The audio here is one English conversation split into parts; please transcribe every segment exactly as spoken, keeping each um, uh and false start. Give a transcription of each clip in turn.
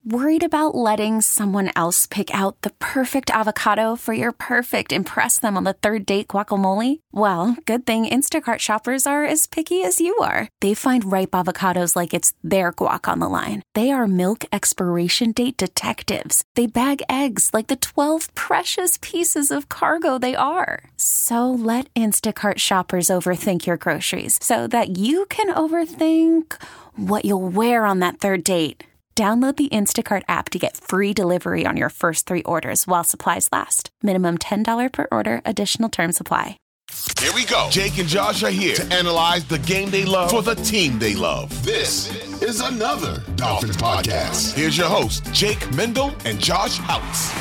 Worried about letting someone else pick out the perfect avocado for your perfect impress them on the third date guacamole? Well, good thing Instacart shoppers are as picky as you are. They find ripe avocados like it's their guac on the line. They are milk expiration date detectives. They bag eggs like the twelve precious pieces of cargo they are. So let Instacart shoppers overthink your groceries so that you can overthink what you'll wear on that third date. Download the Instacart app to get free delivery on your first three orders while supplies last. Minimum ten dollars per order. Additional terms apply. Here we go. Jake and Josh are here to analyze the game they love for the team they love. This is another Dolphins podcast. Here's your host, Jake Mendel and Josh Houtz.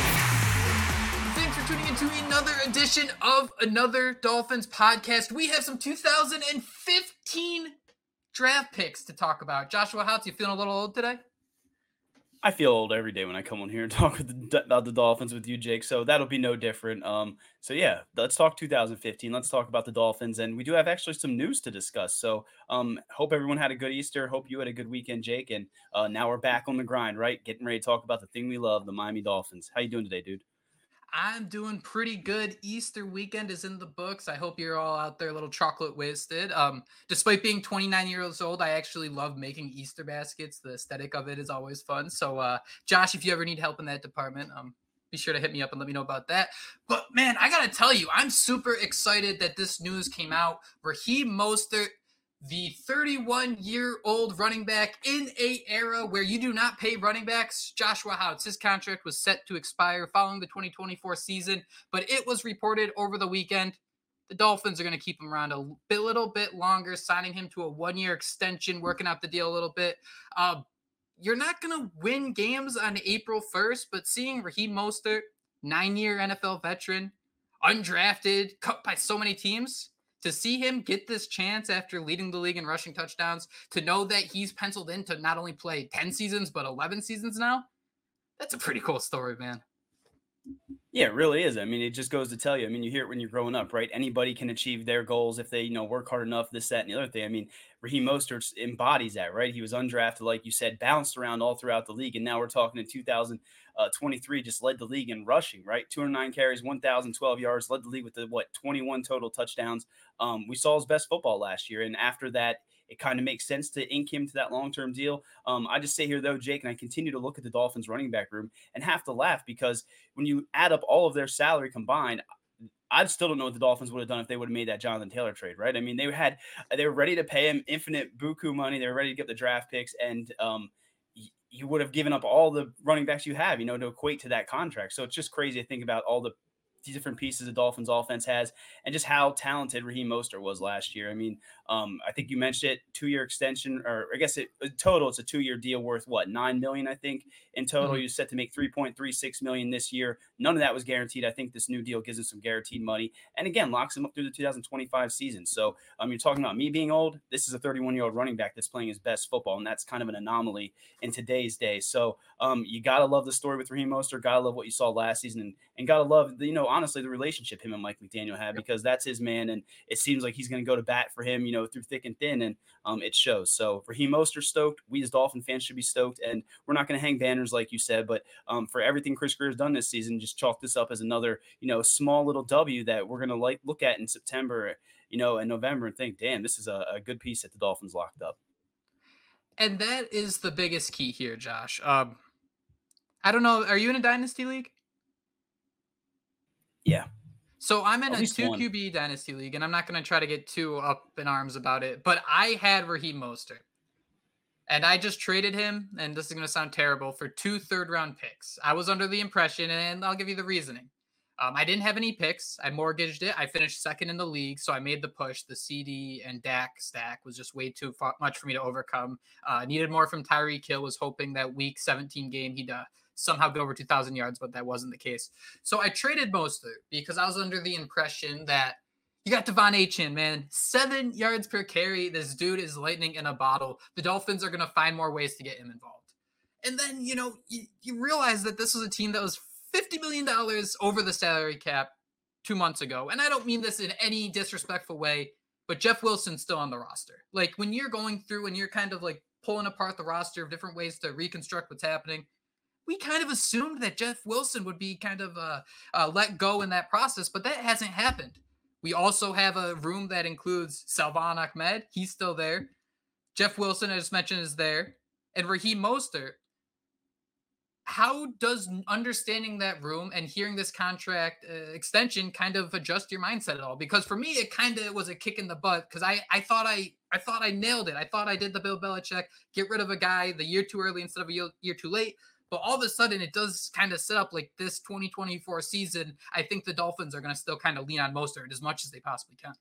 Thanks for tuning into another edition of another Dolphins podcast. We have some two thousand fifteen draft picks to talk about. Joshua Houtz, you feeling a little old today? I feel old every day when I come on here and talk with the, about the Dolphins with you, Jake. So that'll be no different. Um, so yeah, let's talk two thousand fifteen. Let's talk about the Dolphins, and we do have actually some news to discuss. So um, hope everyone had a good Easter. Hope you had a good weekend, Jake. And uh, now we're back on the grind, right? Getting ready to talk about the thing we love, the Miami Dolphins. How you doing today, dude? I'm doing pretty good. Easter weekend is in the books. I hope you're all out there a little chocolate wasted. Um, despite being twenty-nine years old, I actually love making Easter baskets. The aesthetic of it is always fun. So, uh, Josh, if you ever need help in that department, um, be sure to hit me up and let me know about that. But, man, I got to tell you, I'm super excited that this news came out. Raheem Mostert, the thirty-one-year-old running back in a era where you do not pay running backs. Joshua Houtz, his contract was set to expire following the twenty twenty-four season, but it was reported over the weekend the Dolphins are going to keep him around a bit, little bit longer, signing him to a one-year extension, working out the deal a little bit. Uh, you're not going to win games on April first, but seeing Raheem Mostert, nine-year N F L veteran, undrafted, cut by so many teams, to see him get this chance after leading the league in rushing touchdowns, to know that he's penciled in to not only play ten seasons, but eleven seasons now, that's a pretty cool story, man. Yeah, it really is. I mean, it just goes to tell you. I mean, you hear it when you're growing up, right? Anybody can achieve their goals if they, you know, work hard enough, this, that, and the other thing. I mean, Raheem Mostert embodies that, right? He was undrafted, like you said, bounced around all throughout the league. And now we're talking in two thousand twenty-three, just led the league in rushing, right? two hundred nine carries, one thousand twelve yards, led the league with the, what, twenty-one total touchdowns. Um, we saw his best football last year. And after that, it kind of makes sense to ink him to that long-term deal. Um, I just say here, though, Jake, and I continue to look at the Dolphins running back room and have to laugh because when you add up all of their salary combined, I still don't know what the Dolphins would have done if they would have made that Jonathan Taylor trade, right? I mean, they had they were ready to pay him infinite buku money. They were ready to get the draft picks, and um, you would have given up all the running backs you have, you know, to equate to that contract. So it's just crazy to think about all the different pieces the Dolphins offense has and just how talented Raheem Mostert was last year. I mean, um, I think you mentioned it, two-year extension, or I guess it total, it's a two-year deal worth what, nine million dollars, I think in total. Mm-hmm. You're set to make three point three six million dollars this year. None of that was guaranteed. I think this new deal gives him some guaranteed money and again, locks him up through the two thousand twenty-five season. So um, you're talking about me being old. This is a thirty-one-year-old running back that's playing his best football, and that's kind of an anomaly in today's day. So um, you got to love the story with Raheem Mostert, got to love what you saw last season, and, and got to love, the, you know, honestly, the relationship him and Mike McDaniel had, because that's his man, and it seems like he's going to go to bat for him, you know, through thick and thin, and um, it shows. So Raheem Mostert stoked. We as Dolphin fans should be stoked, and we're not going to hang banners like you said, but um, for everything Chris Greer has done this season, just chalk this up as another, you know, small little W that we're going to like look at in September, you know, and November, and think, damn, this is a, a good piece that the Dolphins locked up. And that is the biggest key here, Josh. Um, I don't know. Are you in a dynasty league? Yeah. So I'm in At a two one. Q B dynasty league, and I'm not going to try to get too up in arms about it, but I had Raheem Mostert, and I just traded him, and this is going to sound terrible, for two third-round picks. I was under the impression, and I'll give you the reasoning. Um, I didn't have any picks. I mortgaged it. I finished second in the league, so I made the push. The C D and Dak stack was just way too far, much for me to overcome. Uh, needed more from Tyreek Hill, was hoping that week seventeen game he'd uh, somehow get over two thousand yards, but that wasn't the case. So I traded Mostert because I was under the impression that you got Devon Achane, man. Seven yards per carry. This dude is lightning in a bottle. The Dolphins are going to find more ways to get him involved. And then, you know, you, you realize that this was a team that was fifty million dollars over the salary cap two months ago. And I don't mean this in any disrespectful way, but Jeff Wilson's still on the roster. Like, when you're going through and you're kind of like pulling apart the roster of different ways to reconstruct what's happening, we kind of assumed that Jeff Wilson would be kind of uh, uh, let go in that process, but that hasn't happened. We also have a room that includes Salvon Ahmed. He's still there. Jeff Wilson, as mentioned, is there. And Raheem Mostert. How does understanding that room and hearing this contract uh, extension kind of adjust your mindset at all? Because for me, it kind of was a kick in the butt because I, I thought I I thought I nailed it. I thought I did the Bill Belichick, get rid of a guy the year too early instead of a year, year too late. But all of a sudden, it does kind of set up like this twenty twenty-four season. I think the Dolphins are going to still kind of lean on Mostert as much as they possibly can.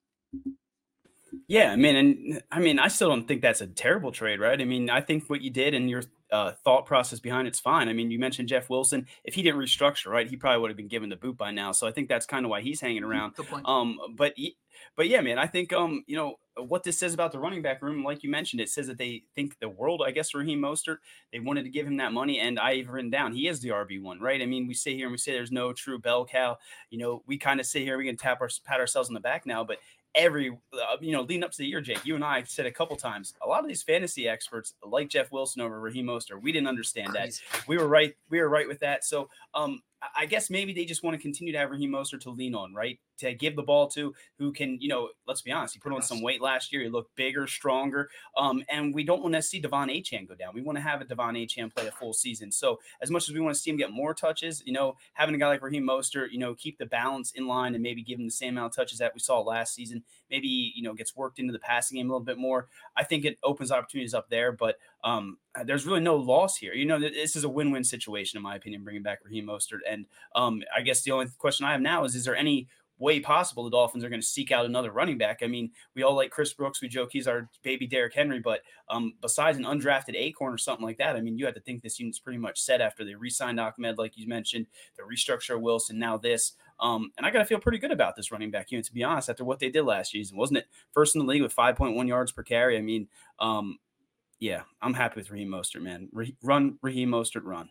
Yeah, I mean, and I mean, I still don't think that's a terrible trade, right? I mean, I think what you did and your uh, thought process behind it's fine. I mean, you mentioned Jeff Wilson. If he didn't restructure, right, he probably would have been given the boot by now. So I think that's kind of why he's hanging around. Good point. Um, but he, but yeah, man, I think um, you know what this says about the running back room. Like you mentioned, it says that they think the world. I guess Raheem Mostert. They wanted to give him that money, and I've written down he is the R B one, right? I mean, we sit here and we say there's no true bell cow. You know, we kind of sit here, we can tap our pat ourselves on the back now, but every, uh, you know, leading up to the year, Jake, you and I said a couple times, a lot of these fantasy experts like Jeff Wilson over Raheem Mostert. We didn't understand Crazy. that. We were right. We were right with that. So, um, I guess maybe they just want to continue to have Raheem Mostert to lean on, right? To give the ball to who can, you know, let's be honest, he put on some weight last year. He looked bigger, stronger. Um, and we don't want to see Devon Achane go down. We want to have a Devon Achane play a full season. So as much as we want to see him get more touches, you know, having a guy like Raheem Mostert, you know, keep the balance in line and maybe give him the same amount of touches that we saw last season, maybe, you know, gets worked into the passing game a little bit more. I think it opens opportunities up there, but um, there's really no loss here. You know, this is a win-win situation, in my opinion, bringing back Raheem Mostert. And um, I guess the only question I have now is, is there any way possible the Dolphins are going to seek out another running back? I mean, we all like Chris Brooks. We joke he's our baby Derrick Henry, but um, besides an undrafted acorn or something like that, I mean, you have to think this unit's pretty much set after they re-signed Ahmed, like you mentioned, the restructure Wilson, now this. Um, and I got to feel pretty good about this running back unit, to be honest, after what they did last season. Wasn't it first in the league with five point one yards per carry? I mean, um, yeah, I'm happy with Raheem Mostert, man. Re- run, Raheem Mostert, run.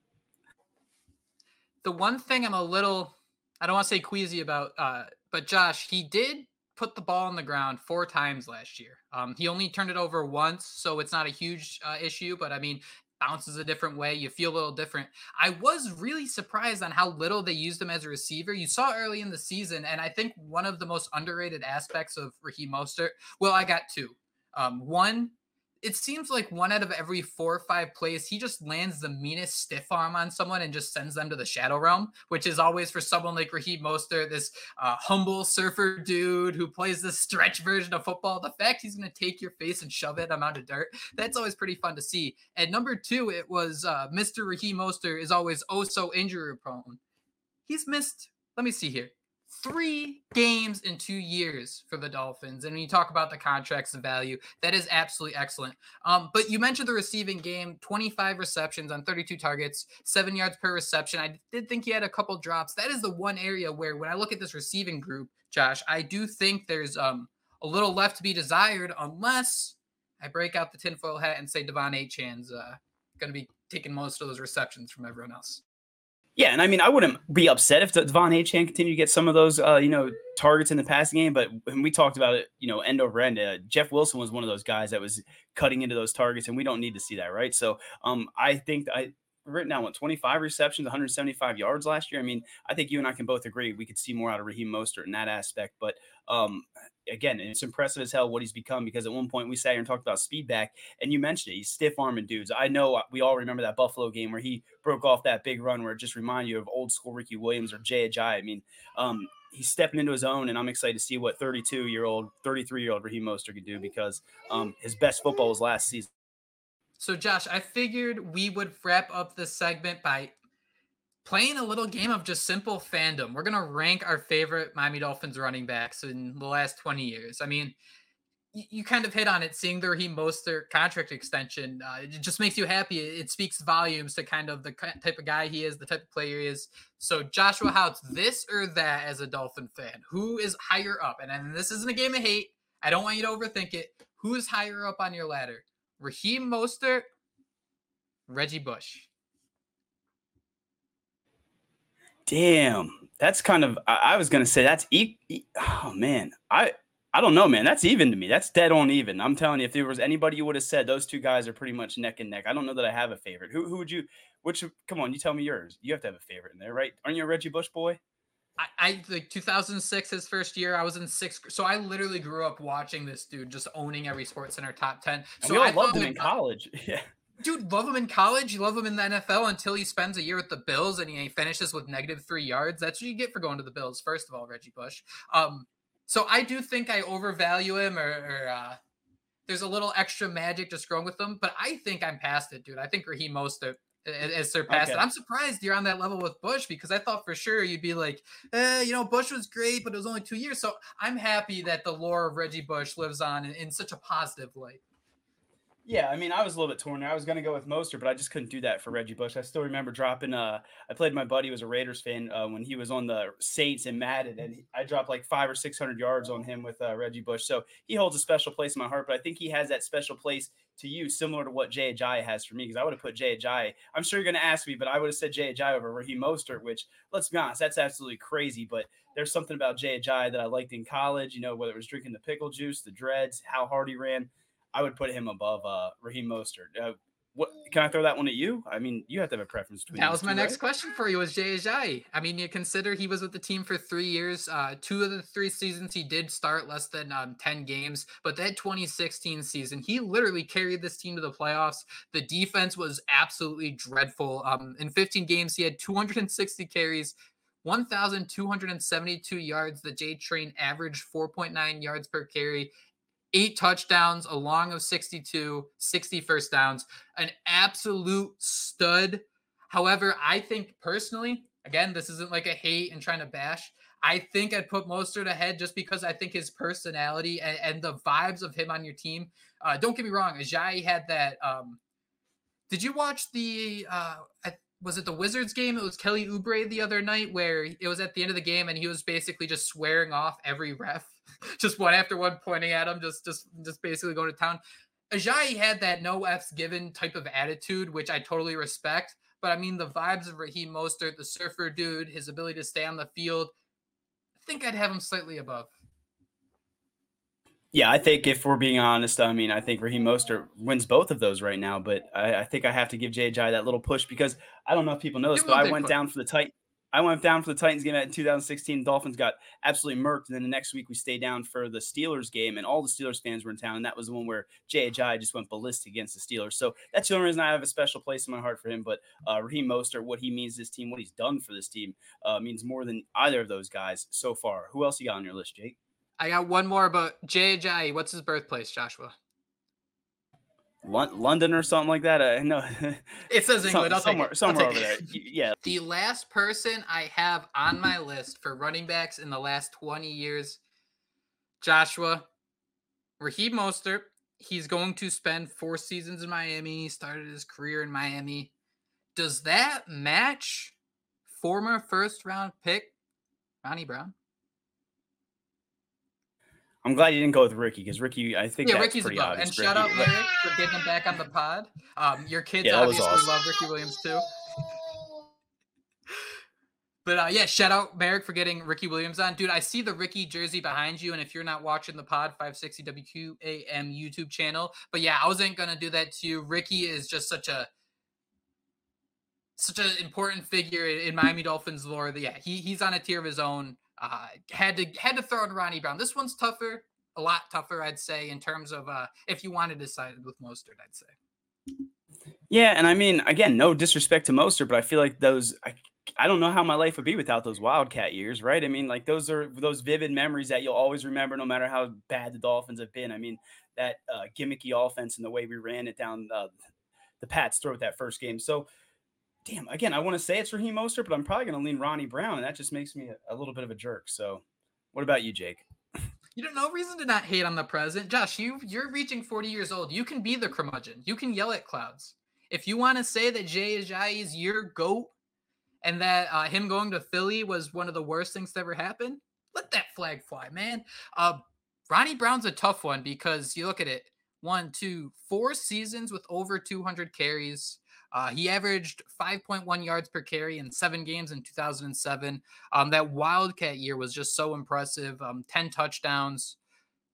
The one thing I'm a little, I don't want to say queasy about, uh, but Josh, he did put the ball on the ground four times last year. Um, he only turned it over once, so it's not a huge uh, issue, but I mean, bounces a different way. You feel a little different. I was really surprised on how little they used him as a receiver. You saw early in the season, and I think one of the most underrated aspects of Raheem Mostert, well, I got two. Um, one, it seems like one out of every four or five plays, he just lands the meanest stiff arm on someone and just sends them to the shadow realm, which is always for someone like Raheem Mostert, this uh, humble surfer dude who plays this stretch version of football. The fact he's going to take your face and shove it amount of dirt, that's always pretty fun to see. And number two, it was uh, Mister Raheem Mostert is always oh so injury prone. He's missed, let me see here, three games in two years for the Dolphins. And when you talk about the contracts and value, that is absolutely excellent. Um, but you mentioned the receiving game, twenty-five receptions on thirty-two targets, seven yards per reception. I did think he had a couple drops. That is the one area where when I look at this receiving group, Josh, I do think there's um, a little left to be desired unless I break out the tinfoil hat and say Devon Achane's uh, going to be taking most of those receptions from everyone else. Yeah, and I mean, I wouldn't be upset if Devon Achane continued to get some of those, uh, you know, targets in the passing game. But when we talked about it, you know, end over end, uh, Jeff Wilson was one of those guys that was cutting into those targets, and we don't need to see that, right? So um, I think I written down what twenty-five receptions, one hundred seventy-five yards last year. I mean, I think you and I can both agree we could see more out of Raheem Mostert in that aspect. But um, again, it's impressive as hell what he's become, because at one point we sat here and talked about speed back, and you mentioned it. He's stiff arming dudes. I know we all remember that Buffalo game where he broke off that big run where it just reminded you of old school Ricky Williams or Jay Ajayi. I mean, um, he's stepping into his own, and I'm excited to see what thirty-two year old, thirty-three year old Raheem Mostert could do, because um, his best football was last season. So, Josh, I figured we would wrap up this segment by playing a little game of just simple fandom. We're going to rank our favorite Miami Dolphins running backs in the last twenty years. I mean, you, you kind of hit on it, seeing the Raheem Mostert contract extension. Uh, it just makes you happy. It, it speaks volumes to kind of the type of guy he is, the type of player he is. So, Joshua Houts, this or that as a Dolphin fan? Who is higher up? And, and this isn't a game of hate. I don't want you to overthink it. Who is higher up on your ladder? Raheem Mostert, Reggie Bush. Damn, that's kind of, I, I was going to say that's, e- e- oh man, I, I don't know, man. That's even to me. That's dead on even. I'm telling you, if there was anybody you would have said, those two guys are pretty much neck and neck. I don't know that I have a favorite. Who who would you? Which? Come on, you tell me yours. You have to have a favorite in there, right? Aren't you a Reggie Bush boy? I, I like two thousand six, his first year. I was in sixth, so I literally grew up watching this dude just owning every Sports Center top ten. So we all I loved him like, in college. Yeah. Dude, love him in college. You love him in the N F L until he spends a year with the Bills and he finishes with negative three yards. That's what you get for going to the Bills. First of all, Reggie Bush. Um, so I do think I overvalue him, or, or uh, there's a little extra magic just growing with him. But I think I'm past it, dude. I think Raheem Mostert has surpassed Okay. it. I'm surprised you're on that level with Bush because I thought for sure you'd be like, eh, you know, Bush was great, but it was only two years. So I'm happy that the lore of Reggie Bush lives on in, in such a positive light. Yeah, I mean, I was a little bit torn there. I was going to go with Mostert, but I just couldn't do that for Reggie Bush. I still remember dropping. Uh, I played my buddy who was a Raiders fan uh, when he was on the Saints and Madden, and I dropped like five or six hundred yards on him with uh, Reggie Bush. So he holds a special place in my heart. But I think he has that special place to you, similar to what Jay Ajayi has for me. Because I would have put Jay Ajayi. I'm sure you're going to ask me, but I would have said Jay Ajayi over Raheem Mostert. Which, let's be honest, that's absolutely crazy. But there's something about Jay Ajayi that I liked in college. You know, whether it was drinking the pickle juice, the dreads, how hard he ran. I would put him above uh, Raheem Mostert. Uh, what can I throw that one at you? I mean, you have to have a preference between. That was two, my next right? question for you. Was Jay Ajayi? I mean, you consider he was with the team for three years. Uh, two of the three seasons he did start less than um, ten games, but that twenty sixteen season, he literally carried this team to the playoffs. The defense was absolutely dreadful. Um, in fifteen games, he had two hundred sixty carries, one thousand two hundred seventy-two yards. The J Train averaged four point nine yards per carry. Eight touchdowns, a long of sixty-two, sixty first downs, an absolute stud. However, I think personally, again, this isn't like a hate and trying to bash. I think I'd put Mostert ahead just because I think his personality and, and the vibes of him on your team. Uh, don't get me wrong, Ajayi had that. Um, did you watch the? Uh, was it the Wizards game? It was Kelly Oubre the other night where it was at the end of the game and he was basically just swearing off every ref. Just one after one, pointing at him, just just just basically going to town. Ajayi had that no F's given type of attitude, which I totally respect. But I mean, the vibes of Raheem Mostert, the surfer dude, his ability to stay on the field, I think I'd have him slightly above. Yeah, I think if we're being honest, I mean, I think Raheem Mostert wins both of those right now. But I, I think I have to give Jay Ajayi that little push because I don't know if people know this, but I went push. down for the Titans. I went down for the Titans game in two thousand sixteen. Dolphins got absolutely murked. And then the next week we stayed down for the Steelers game and all the Steelers fans were in town. And that was the one where Jay Ajayi just went ballistic against the Steelers. So that's the only reason I have a special place in my heart for him. But uh, Raheem Mostert, what he means to this team, what he's done for this team uh, means more than either of those guys so far. Who else you got on your list, Jake? I got one more about Jay Ajayi. What's his birthplace, Joshua? London or something like that. I know it says England. I'll somewhere, take it. somewhere I'll over there. Yeah. The last person I have on my list for running backs in the last twenty years, Joshua, Raheem Mostert. He's going to spend four seasons in Miami. He started his career in Miami. Does that match former first round pick Ronnie Brown? I'm glad you didn't go with Ricky because Ricky, I think yeah, that's Ricky's pretty above. obvious. And shout out Merrick for getting him back on the pod. Um, your kids yeah, obviously awesome. love Ricky Williams too. But uh, yeah, shout out Merrick for getting Ricky Williams on. Dude, I see the Ricky jersey behind you. And if you're not watching the pod, five sixty W Q A M YouTube channel. But yeah, I wasn't going to do that to you. Ricky is just such a such an important figure in Miami Dolphins lore. That, yeah, he he's on a tier of his own. Uh, had to had to throw in Ronnie Brown. This one's tougher, a lot tougher, I'd say, in terms of uh, if you wanted to side with Mostert, I'd say. Yeah, and I mean, again, no disrespect to Mostert, but I feel like those. I, I don't know how my life would be without those Wildcat years, right? I mean, like those are those vivid memories that you'll always remember, no matter how bad the Dolphins have been. I mean, that uh, gimmicky offense and the way we ran it down uh, the Pats' throat that first game. So. Damn, again, I want to say it's Raheem Mostert, but I'm probably going to lean Ronnie Brown, and that just makes me a, a little bit of a jerk. So what about you, Jake? You don't know reason to not hate on the present. Josh, you, you're reaching forty years old. You can be the curmudgeon. You can yell at clouds. If you want to say that Jay Ajayi is your GOAT and that uh, him going to Philly was one of the worst things to ever happen, let that flag fly, man. Uh, Ronnie Brown's a tough one because you look at it. One, two, four seasons with over two hundred carries. Uh, he averaged five point one yards per carry in seven games in two thousand seven. Um, that Wildcat year was just so impressive. Um, ten touchdowns.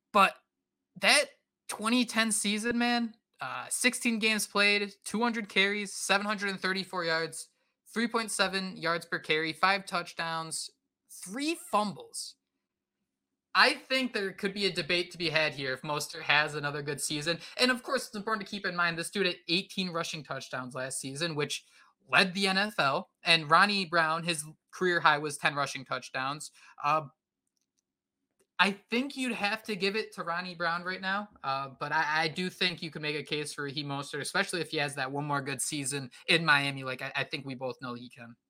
But that twenty ten season, man, uh, sixteen games played, two hundred carries, seven hundred thirty-four yards, three point seven yards per carry, five touchdowns, three fumbles. I think there could be a debate to be had here if Mostert has another good season. And of course, it's important to keep in mind this dude had eighteen rushing touchdowns last season, which led the N F L. And Ronnie Brown, his career high was ten rushing touchdowns. Uh, I think you'd have to give it to Ronnie Brown right now. Uh, but I, I do think you can make a case for Raheem Mostert, especially if he has that one more good season in Miami. Like I, I think we both know he can.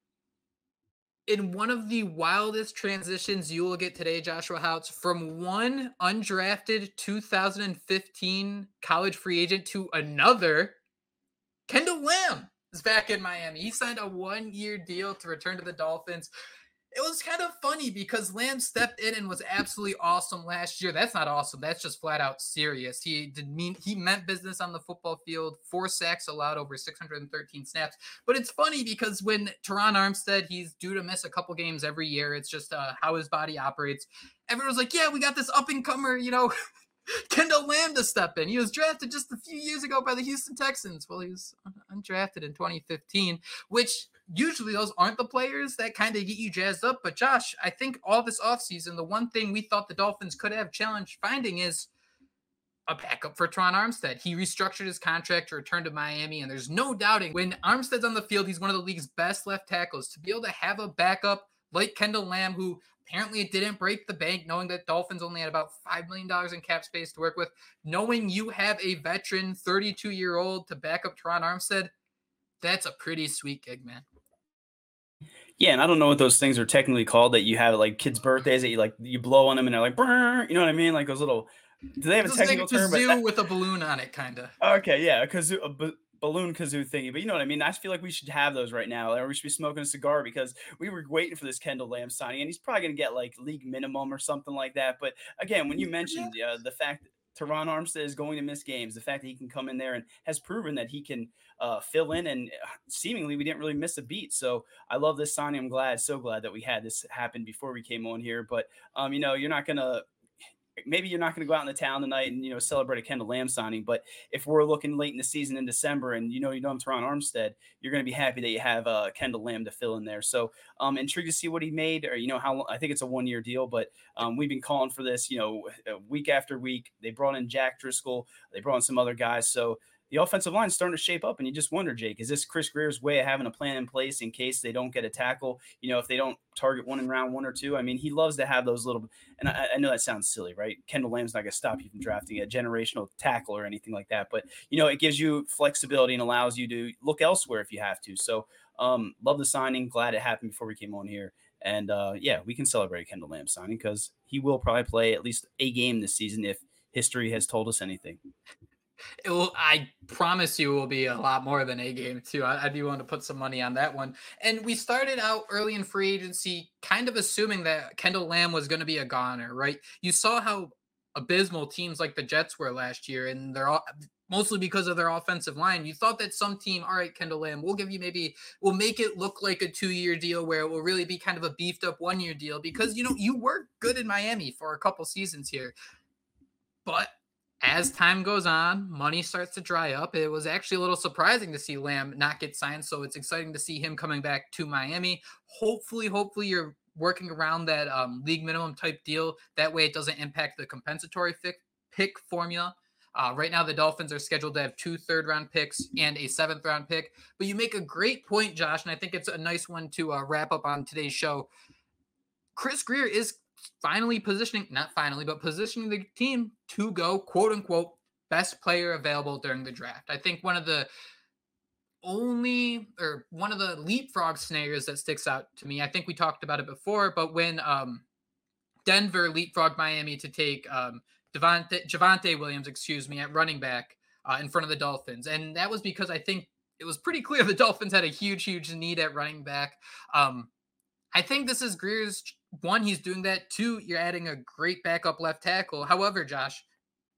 In one of the wildest transitions you will get today, Joshua Houts, from one undrafted two thousand fifteen college free agent to another, Kendall Lamb is back in Miami. He signed a one-year deal to return to the Dolphins. It was kind of funny because Lamb stepped in and was absolutely awesome last year. That's not awesome. That's just flat out serious. He did mean he meant business on the football field. Four sacks allowed over six hundred thirteen snaps. But it's funny because when Teron Armstead, he's due to miss a couple games every year. It's just uh, how his body operates. Everyone's like, yeah, we got this up-and-comer, you know, Kendall Lamb to step in. He was drafted just a few years ago by the Houston Texans. Well, he was undrafted in twenty fifteen, which usually those aren't the players that kind of get you jazzed up. But Josh, I think all this offseason, the one thing we thought the Dolphins could have challenged finding is a backup for Teron Armstead. He restructured his contract to return to Miami, and there's no doubting when Armstead's on the field, he's one of the league's best left tackles. To be able to have a backup like Kendall Lamb, who apparently didn't break the bank, knowing that Dolphins only had about five million dollars in cap space to work with, knowing you have a veteran thirty-two-year-old to back up Teron Armstead, that's a pretty sweet gig, man. Yeah, and I don't know what those things are technically called that you have like kids' birthdays that you like you blow on them and they're like, Brr, you know what I mean? Like those little. Do they have It's a technical like a term? But kazoo that, with a balloon on it, kind of. okay, yeah, a kazoo, a b- balloon kazoo thingy. But you know what I mean? I feel like we should have those right now, or we should be smoking a cigar because we were waiting for this Kendall Lamb signing, and he's probably going to get like league minimum or something like that. But again, when you mentioned uh, the fact that Teron Armstead is going to miss games, the fact that he can come in there and has proven that he can uh, fill in, and seemingly we didn't really miss a beat. So I love this signing. I'm glad, so glad that we had this happen before we came on here. But um, you know, you're not gonna. Maybe you're not going to go out in the town tonight and, you know, celebrate a Kendall Lamb signing. But if we're looking late in the season in December and, you know, you know, I'm Teron Armstead, you're going to be happy that you have uh, Kendall Lamb to fill in there. So um, intrigued to see what he made, or, you know, how I think it's a one year deal, but um, we've been calling for this, you know, week after week. They brought in Jack Driscoll. They brought in some other guys. So the offensive line is starting to shape up, and you just wonder, Jake, is this Chris Greer's way of having a plan in place in case they don't get a tackle? You know, if they don't target one in round one or two. I mean, he loves to have those little, and I, I know that sounds silly, right? Kendall Lamb's not going to stop you from drafting a generational tackle or anything like that, but you know, it gives you flexibility and allows you to look elsewhere if you have to. So, um, love the signing. Glad it happened before we came on here. And uh, yeah, we can celebrate Kendall Lamb signing because he will probably play at least a game this season if history has told us anything. It will, I promise you, it will be a lot more than a game too. I, I'd be willing to put some money on that one. And we started out early in free agency, kind of assuming that Kendall Lamb was going to be a goner, right? You saw how abysmal teams like the Jets were last year, and they're all mostly because of their offensive line. You thought that some team, all right, Kendall Lamb, we'll give you maybe, we'll make it look like a two-year deal where it will really be kind of a beefed up one-year deal because, you know, you were good in Miami for a couple seasons here. But as time goes on, money starts to dry up. It was actually a little surprising to see Lamb not get signed, so it's exciting to see him coming back to Miami. Hopefully, hopefully you're working around that um, league minimum type deal. That way it doesn't impact the compensatory pick, pick formula. Uh, right now, the Dolphins are scheduled to have two third-round picks and a seventh-round pick. But you make a great point, Josh, and I think it's a nice one to uh, wrap up on today's show. Chris Grier is finally positioning, not finally, but positioning the team to go, quote unquote, best player available during the draft. I think one of the only, or one of the leapfrog scenarios that sticks out to me, I think we talked about it before, but when um, Denver leapfrogged Miami to take um, Devontae, Javonte Williams, excuse me, at running back uh, in front of the Dolphins. And that was because I think it was pretty clear the Dolphins had a huge, huge need at running back. Um, I think this is Grier's one, he's doing that. Two, you're adding a great backup left tackle. However, Josh,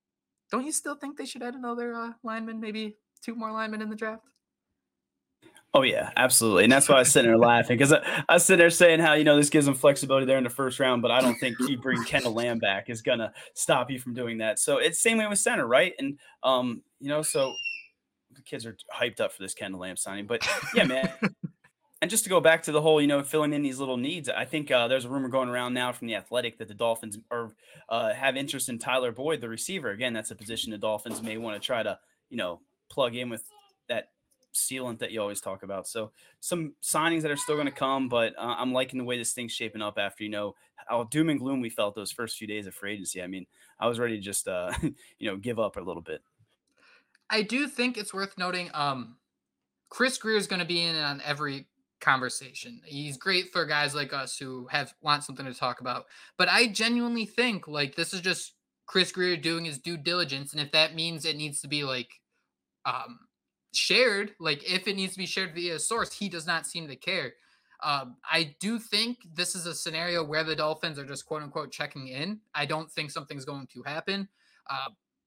don't you still think they should add another uh, lineman, maybe two more linemen in the draft? Oh, yeah, absolutely. And that's why I was sitting there laughing because I, I was sitting there saying how, you know, this gives them flexibility there in the first round, but I don't think you bring Kendall Lamb back is going to stop you from doing that. So it's same way with center, right? And, um, you know, so the kids are hyped up for this Kendall Lamb signing. But, yeah, man. And just to go back to the whole, you know, filling in these little needs, I think uh, there's a rumor going around now from The Athletic that the Dolphins are uh, have interest in Tyler Boyd, the receiver. Again, that's a position the Dolphins may want to try to, you know, plug in with that sealant that you always talk about. So some signings that are still going to come, but uh, I'm liking the way this thing's shaping up after, you know, how doom and gloom we felt those first few days of free agency. I mean, I was ready to just, uh, you know, give up a little bit. I do think it's worth noting um, Chris Grier is going to be in on every conversation. He's great for guys like us who have want something to talk about. But I genuinely think like this is just Chris Grier doing his due diligence. And if that means it needs to be like um, shared, like if it needs to be shared via a source, he does not seem to care. Um, I do think this is a scenario where the Dolphins are just quote unquote checking in. I don't think something's going to happen. Uh,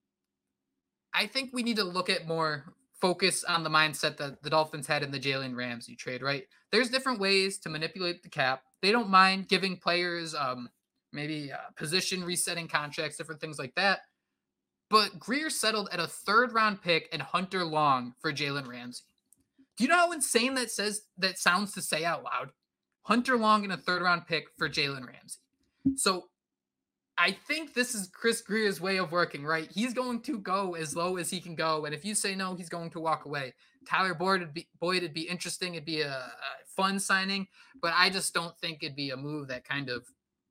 I think we need to look at more focus on the mindset that the Dolphins had in the Jalen Ramsey trade, right? There's different ways to manipulate the cap. They don't mind giving players um, maybe uh, position resetting contracts, different things like that. But Grier settled at a third round pick and Hunter Long for Jalen Ramsey. Do you know how insane that says that sounds to say out loud? Hunter Long and a third round pick for Jalen Ramsey. So I think this is Chris Grier's way of working, right? He's going to go as low as he can go. And if you say no, he's going to walk away. Tyler Boyd would be, Boyd would be interesting. It'd be a, a fun signing, but I just don't think it'd be a move that kind of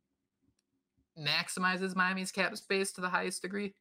maximizes Miami's cap space to the highest degree.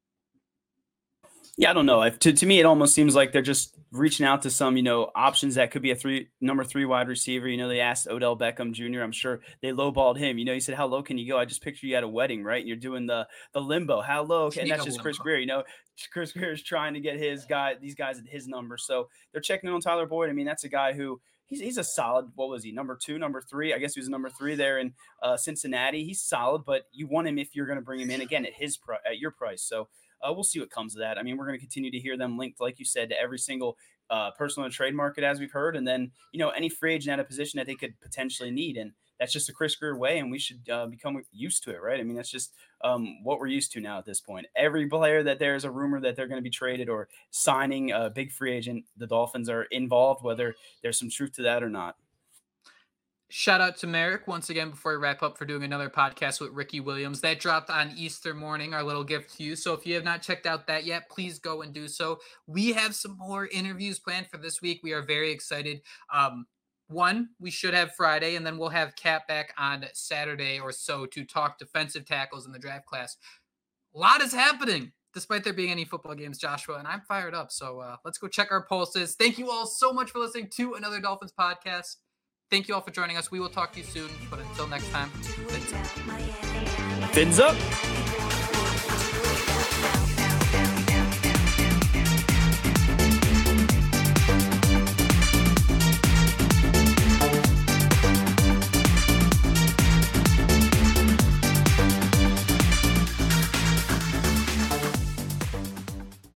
Yeah, I don't know. If, to to me, it almost seems like they're just reaching out to some, you know, options that could be a three number three wide receiver. You know, they asked Odell Beckham Junior I'm sure they lowballed him. You know, he said, "How low can you go?" I just picture you at a wedding, right? And you're doing the the limbo. How low? And that's just Chris Grier. You know, Chris Grier is trying to get his guy, these guys at his number. So they're checking in on Tyler Boyd. I mean, that's a guy who he's he's a solid. What was he? Number two, number three? I guess he was number three there in uh, Cincinnati. He's solid, but you want him if you're going to bring him in again at his pri- at your price. So. Uh, we'll see what comes of that. I mean, we're going to continue to hear them linked, like you said, to every single uh, person on the trade market, as we've heard. And then, you know, any free agent at a position that they could potentially need. And that's just a Chris Grier way, and we should uh, become used to it, right? I mean, that's just um, what we're used to now at this point. Every player that there's a rumor that they're going to be traded or signing a big free agent, the Dolphins are involved, whether there's some truth to that or not. Shout out to Merrick once again before we wrap up for doing another podcast with Ricky Williams. That dropped on Easter morning, our little gift to you. So if you have not checked out that yet, please go and do so. We have some more interviews planned for this week. We are very excited. Um, one, we should have Friday, and then we'll have Cap back on Saturday or so to talk defensive tackles in the draft class. A lot is happening, despite there being any football games, Joshua, and I'm fired up. So uh, let's go check our pulses. Thank you all so much for listening to another Dolphins podcast. Thank you all for joining us. We will talk to you soon. But until next time, fins up. Fins up.